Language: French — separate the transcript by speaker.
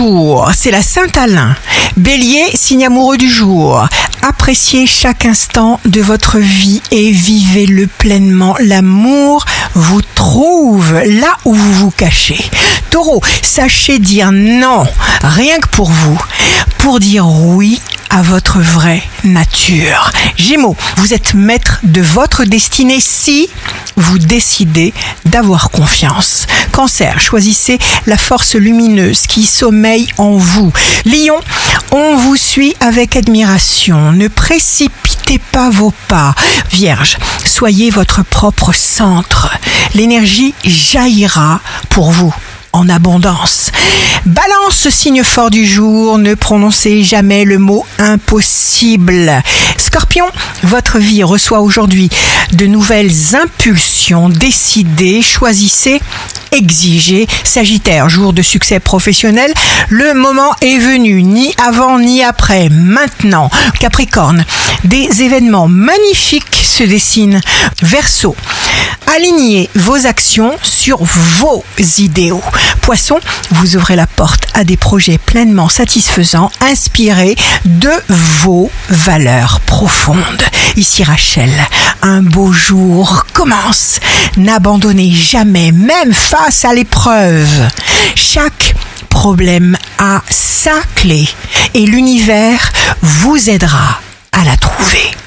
Speaker 1: jour, c'est la Saint-Alain. Bélier, signe amoureux du jour. Appréciez chaque instant de votre vie et vivez-le pleinement. L'amour vous trouve là où vous vous cachez. Taureau, sachez dire non, rien que pour vous, pour dire oui à votre vraie nature. Gémeaux, vous êtes maître de votre destinée si vous décidez d'avoir confiance. Cancer, choisissez la force lumineuse qui sommeille en vous. Lion, on vous suit avec admiration. Ne précipitez pas vos pas. Vierge, soyez votre propre centre. L'énergie jaillira pour vous en abondance. Balance, signe fort du jour, ne prononcez jamais le mot impossible. Scorpion, votre vie reçoit aujourd'hui de nouvelles impulsions. Décidez, choisissez, exigez. Sagittaire, jour de succès professionnel, le moment est venu, ni avant ni après, maintenant. Capricorne, des événements magnifiques se dessinent. Verseau, alignez vos actions sur vos idéaux. Poisson, vous ouvrez la porte à des projets pleinement satisfaisants, inspirés de vos valeurs profondes. Ici Rachel, un beau jour commence. N'abandonnez jamais, même face à l'épreuve. Chaque problème a sa clé et l'univers vous aidera à la trouver.